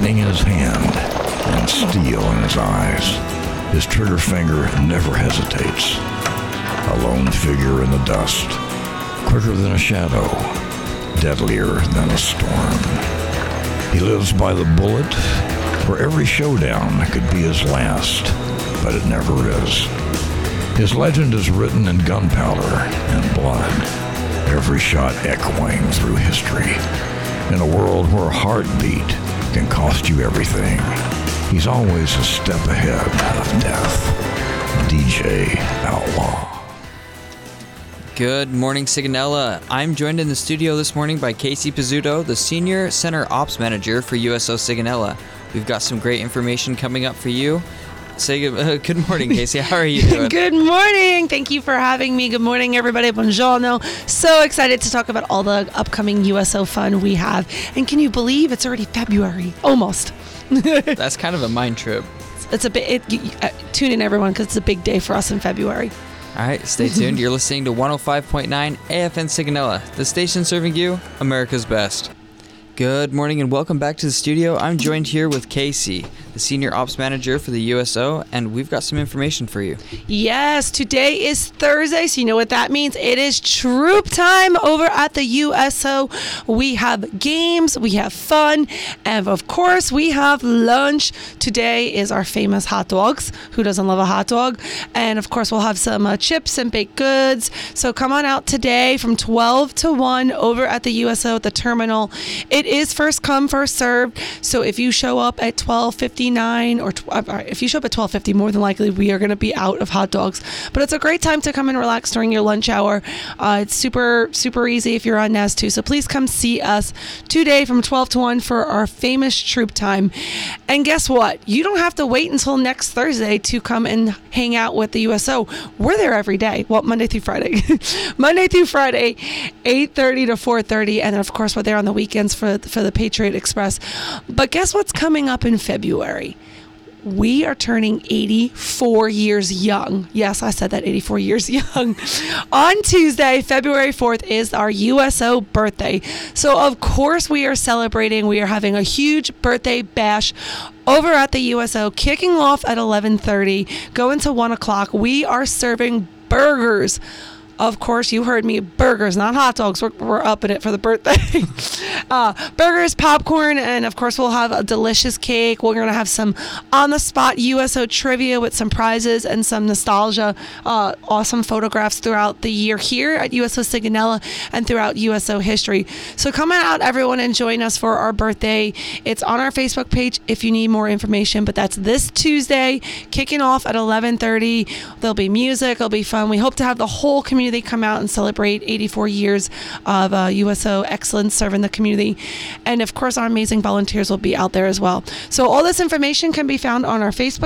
lightning in his hand and steel in his eyes. His trigger finger never hesitates. A lone figure in the dust, quicker than a shadow, deadlier than a storm. He lives by the bullet, where every showdown could be his last, but it never is. His legend is written in gunpowder and blood, every shot echoing through history. In a world where a heartbeat can cost you everything, he's always a step ahead of death. DJ Outlaw. Good morning, Sigonella. I'm joined in the studio this morning by Casey Pizzuto, the Senior Center Ops Manager for USO Sigonella. We've got some great information coming up for you. Good morning, Casey. How are you doing? Good morning. Thank you for having me. Good morning, everybody. Buongiorno. So excited to talk about all the upcoming USO fun we have. And can you believe it's already February? Almost. That's kind of a mind trip. It's a bit. Tune in, everyone, because it's a big day for us in February. All right, stay tuned. You're listening to 105.9 AFN Sigonella, the station serving you America's best. Good morning and welcome back to the studio. I'm joined here with Casey, the Senior Ops Manager for the USO, and we've got some information for you. Yes, today is Thursday, so you know what that means. It is troop time over at the USO. We have games, we have fun, and of course, we have lunch. Today is our famous hot dogs. Who doesn't love a hot dog? And of course, we'll have some chips and baked goods. So come on out today from 12 to 1 over at the USO at the terminal. It is first come, first served. So if you show up at 12:59 or if you show up at 12:50, more than likely we are going to be out of hot dogs. But it's a great time to come and relax during your lunch hour. It's super, super easy if you're on NAS too. So please come see us today from 12 to 1 for our famous troop time. And guess what? You don't have to wait until next Thursday to come and hang out with the USO. We're there every day. Well, Monday through Friday. Monday through Friday, 8:30 to 4:30. And then, of course, we're there on the weekends for the Patriot Express. But guess what's coming up in February? We are turning 84 years young. Yes, I said that, 84 years young. On Tuesday, February 4th, is our USO birthday. So, of course, we are celebrating. We are having a huge birthday bash over at the USO, kicking off at 11:30, going to 1 o'clock. We are serving burgers. Of course, you heard me, burgers, not hot dogs. We're up in it for the birthday. Burgers, popcorn, and of course, we'll have a delicious cake. We're going to have some on-the-spot USO trivia with some prizes and some nostalgia, awesome photographs throughout the year here at USO Sigonella and throughout USO history. So come out, everyone, and join us for our birthday. It's on our Facebook page if you need more information, but that's this Tuesday, kicking off at 11:30. There'll be music. It'll be fun. We hope to have the whole community come out and celebrate 84 years of USO excellence serving the community. And of course, our amazing volunteers will be out there as well. So all this information can be found on our Facebook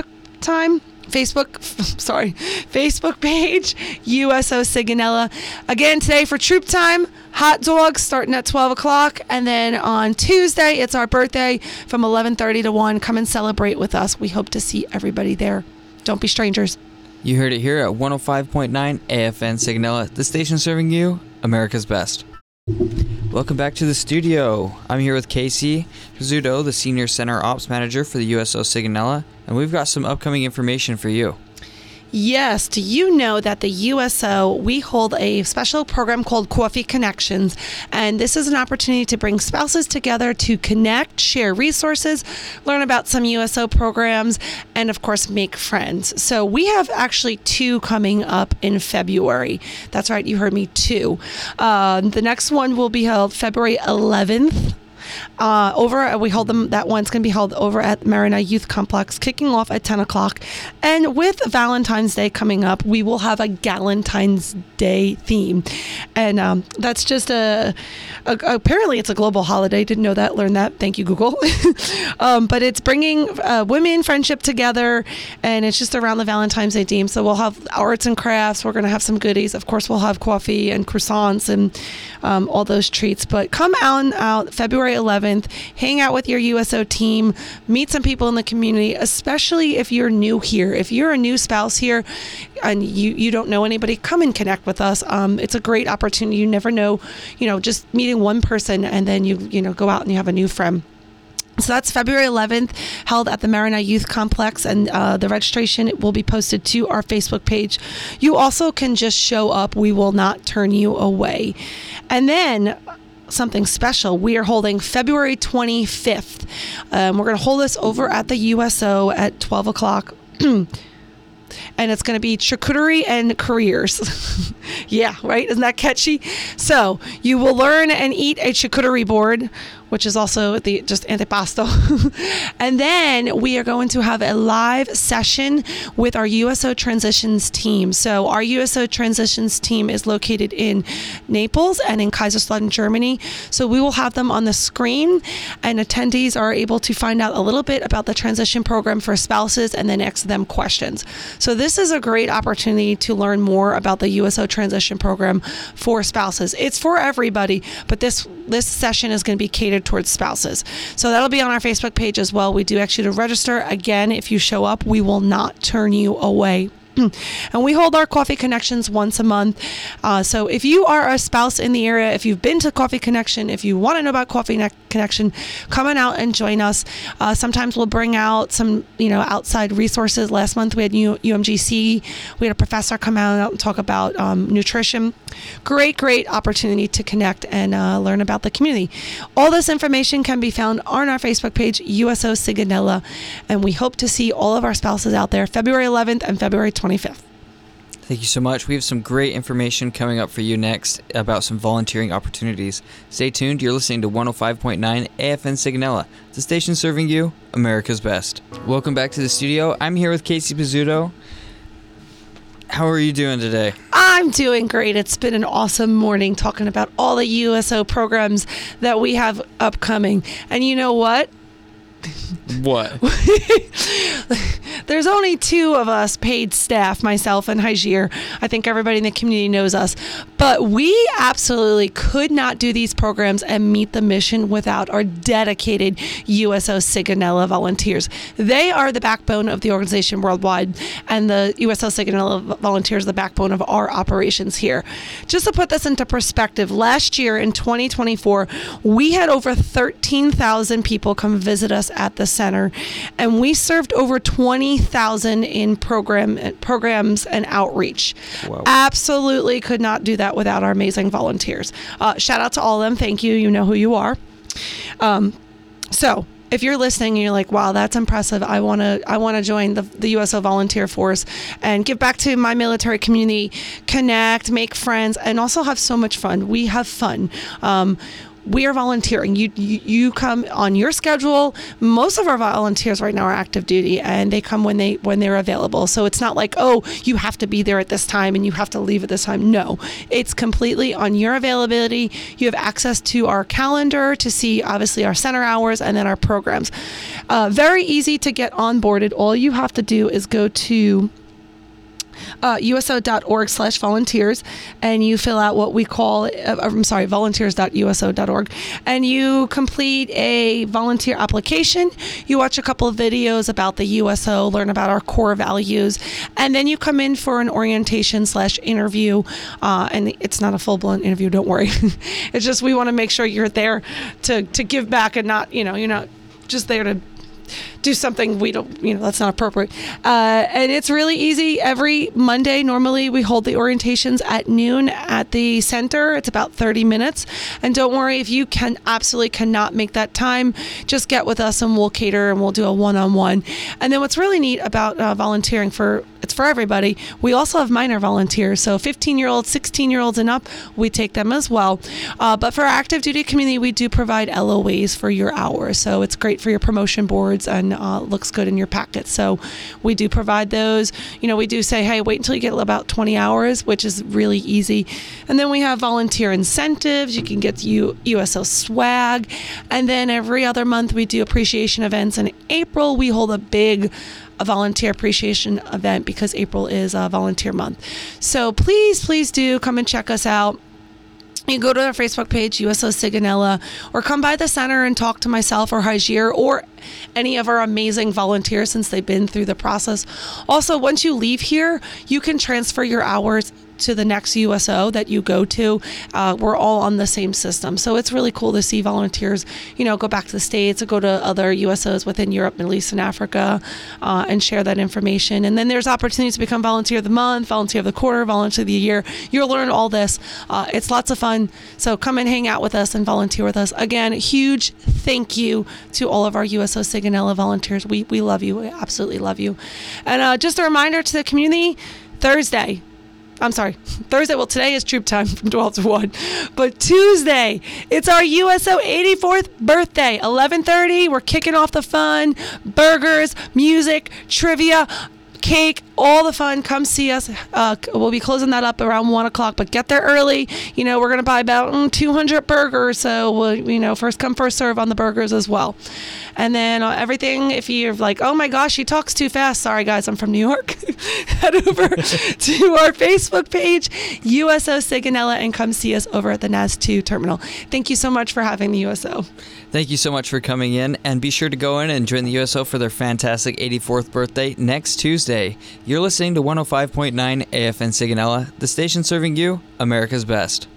page, USO Sigonella. Again, today for troop time, hot dogs starting at 12 o'clock. And then on Tuesday, it's our birthday from 11:30 to 1. Come and celebrate with us. We hope to see everybody there. Don't be strangers. You heard it here at 105.9 AFN Sigonella, the station serving you America's best. Welcome back to the studio. I'm here with Casey Pizzuto, the Senior Center Ops Manager for the USO Sigonella, and we've got some upcoming information for you. Yes, do you know that the USO, we hold a special program called Coffee Connections, and this is an opportunity to bring spouses together to connect, share resources, learn about some USO programs, and of course make friends. So we have actually 2 coming up in February. That's right, you heard me, 2. The next one will be held February 11th. We hold them. That one's going to be held over at Marina Youth Complex, kicking off at 10 o'clock. And with Valentine's Day coming up, we will have a Galentine's Day theme, and that's just apparently it's a global holiday. Didn't know that. Learned that. Thank you, Google. But it's bringing women friendship together, and it's just around the Valentine's Day theme. So we'll have arts and crafts. We're going to have some goodies. Of course, we'll have coffee and croissants and all those treats. But come out February 11th, hang out with your USO team, meet some people in the community, especially if you're new here. If you're a new spouse here and you don't know anybody, come and connect with us. It's a great opportunity. You never know, just meeting one person and then you go out and you have a new friend. So that's February 11th, held at the Marina Youth Complex, and the registration will be posted to our Facebook page. You also can just show up. We will not turn you away. And then something special, we are holding February 25th. We're going to hold this over at the USO at 12 o'clock. And it's going to be charcuterie and careers. Yeah, right? Isn't that catchy? So you will learn and eat a charcuterie board, which is also just antipasto. And then we are going to have a live session with our USO Transitions team. So our USO Transitions team is located in Naples and in Kaiserslautern, Germany. So we will have them on the screen, and attendees are able to find out a little bit about the transition program for spouses and then ask them questions. So this is a great opportunity to learn more about the USO Transition program for spouses. It's for everybody, but this session is going to be catered towards spouses. So that'll be on our Facebook page as well. We do ask you to register. Again, if you show up, we will not turn you away. And we hold our Coffee Connections once a month. So if you are a spouse in the area, if you've been to Coffee Connection, if you want to know about Coffee Connection, come on out and join us. Sometimes we'll bring out some, outside resources. Last month we had UMGC. We had a professor come out and talk about nutrition. Great opportunity to connect and learn about the community. All this information can be found on our Facebook page, USO Sigonella, and we hope to see all of our spouses out there February 11th and February 25th. Thank you so much. We have some great information coming up for you next about some volunteering opportunities. Stay tuned. You're listening to 105.9 AFN Sigonella, the station serving you America's best. Welcome back to the studio. I'm here with Casey Pizzuto. How are you doing today? I'm doing great. It's been an awesome morning talking about all the USO programs that we have upcoming. And you know what? What? There's only two of us paid staff, myself and Hajir. I think everybody in the community knows us. But we absolutely could not do these programs and meet the mission without our dedicated USO Sigonella volunteers. They are the backbone of the organization worldwide, and the USO Sigonella volunteers are the backbone of our operations here. Just to put this into perspective, last year in 2024, we had over 13,000 people come visit us at the center, and we served over 20,000 in programs and outreach. Wow. Absolutely could not do that without our amazing volunteers. Shout out to all of them. Thank you. You know who you are. So if you're listening and you're like, wow, that's impressive, I want to join the USO volunteer force and give back to my military community, connect, make friends, and also have so much fun. We have fun. We are volunteering. You come on your schedule. Most of our volunteers right now are active duty, and they come when they're available. So it's not like, oh, you have to be there at this time and you have to leave at this time. No, it's completely on your availability. You have access to our calendar to see, obviously, our center hours and then our programs. Very easy to get onboarded. All you have to do is go to uso.org/volunteers, and you fill out what we call, volunteers.uso.org, and you complete a volunteer application. You watch a couple of videos about the USO, learn about our core values, and then you come in for an orientation/interview, and it's not a full-blown interview, don't worry. It's just we want to make sure you're there to give back and not, you're not just there to do something we don't, that's not appropriate. And it's really easy. Every Monday, normally we hold the orientations at noon at the center. It's about 30 minutes. And don't worry, if you absolutely cannot make that time, just get with us and we'll cater and we'll do a one-on-one. And then what's really neat about volunteering it's for everybody. We also have minor volunteers. So 15-year-olds, 16-year-olds and up, we take them as well. But for our active duty community, we do provide LOAs for your hours. So it's great for your promotion boards and looks good in your packet. So we do provide those. We do say, hey, wait until you get about 20 hours, which is really easy. And then we have volunteer incentives. You can get USO swag. And then every other month we do appreciation events. In April, we hold a volunteer appreciation event because April is volunteer month. So please do come and check us out. You can go to our Facebook page, USO Sigonella, or come by the center and talk to myself or Hajir or any of our amazing volunteers since they've been through the process. Also, once you leave here, you can transfer your hours to the next USO that you go to. We're all on the same system. So it's really cool to see volunteers, go back to the States or go to other USOs within Europe, Middle East, and Africa and share that information. And then there's opportunities to become volunteer of the month, volunteer of the quarter, volunteer of the year. You'll learn all this. It's lots of fun. So come and hang out with us and volunteer with us. Again, huge thank you to all of our USO Sigonella volunteers. We love you. We absolutely love you. And just a reminder to the community, Thursday. Well, today is troop time from 12 to 1. But Tuesday, it's our USO 84th birthday. 11:30, we're kicking off the fun. Burgers, music, trivia, cake, all the fun. Come see us. We'll be closing that up around 1 o'clock, but get there early. We're going to buy about 200 burgers. So, we'll, first come, first serve on the burgers as well. And then everything, if you're like, oh my gosh, she talks too fast. Sorry, guys, I'm from New York. Head over to our Facebook page, USO Sigonella, and come see us over at the NAS 2 terminal. Thank you so much for having the USO. Thank you so much for coming in, and be sure to go in and join the USO for their fantastic 84th birthday next Tuesday. You're listening to 105.9 AFN Sigonella, the station serving you America's best.